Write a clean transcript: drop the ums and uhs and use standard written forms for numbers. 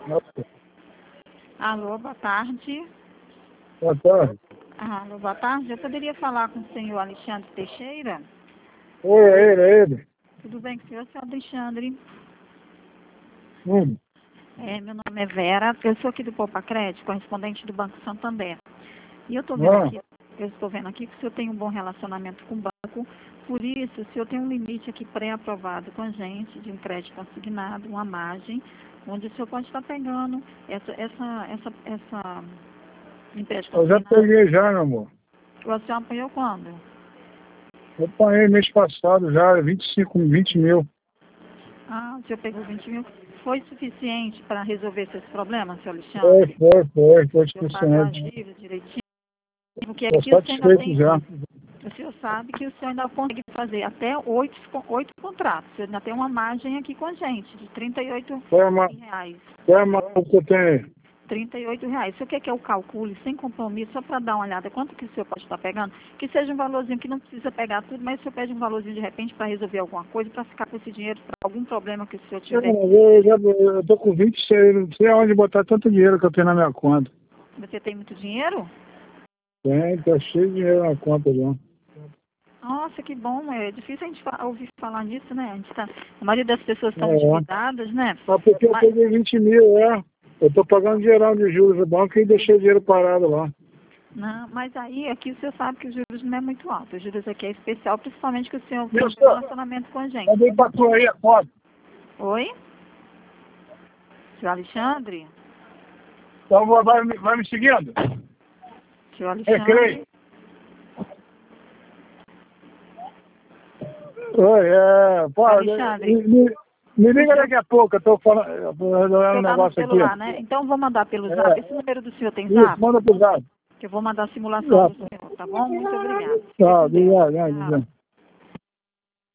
Alô, boa tarde. Boa tarde. Alô, boa tarde. Eu poderia falar com o senhor Alexandre Teixeira? Oi, é ele. Tudo bem com o senhor, Alexandre? Hum. Meu nome é Vera, eu sou aqui do Poupa Crédito, correspondente do Banco Santander. E eu estou vendo aqui que o senhor tem um bom relacionamento com o banco, por isso o senhor tem um limite aqui pré-aprovado com a gente, de um crédito consignado, uma margem, onde o senhor pode estar pegando essa empréstimo Eu já consignado. peguei já, meu amor. O senhor apanhou quando? Eu paguei mês passado já, 20 mil. Ah, o senhor pegou 20 mil. Foi suficiente para resolver esses problemas, senhor Alexandre? Foi O senhor pagou as suficiente. dívidas direitinho? Porque Estou aqui o senhor ainda satisfeito tem... já. O senhor sabe que o senhor ainda consegue fazer até 8 contratos. O senhor ainda tem uma margem aqui com a gente, de R$ Qual é 38. a marca que eu tenho? R$ 38. O senhor quer que eu calcule sem compromisso, só para dar uma olhada quanto que o senhor pode estar pegando? Que seja um valorzinho que não precisa pegar tudo, mas o senhor pede um valorzinho de repente para resolver alguma coisa, para ficar com esse dinheiro para algum problema que o senhor tiver. Eu tô com 26, não sei aonde botar tanto dinheiro que eu tenho na minha conta. Você tem muito dinheiro? Tá cheio de dinheiro na conta já. Nossa, que bom. É difícil a gente ouvir falar nisso, né? A maioria das pessoas estão endividadas, né? Mas porque eu peguei 20 mil, Eu tô pagando geral de juros no banco e deixei o dinheiro parado lá. Não, mas aí aqui o senhor sabe que os juros não é muito alto. Os juros aqui é especial, principalmente que o senhor tem um relacionamento com a gente. Mandei pra tu aí a foto. Oi? Senhor Alexandre? Então vai me seguindo? Senhor Alexandre? Recreio. Oi, pô, Alexandre? me liga daqui a pouco, eu tô falando, resolvendo um negócio aqui. Né? Então vou mandar pelo zap. Esse número do senhor tem zap? Isso, manda pro zap. Que eu vou mandar a simulação do senhor, tá bom? Muito obrigada. Tá, obrigado.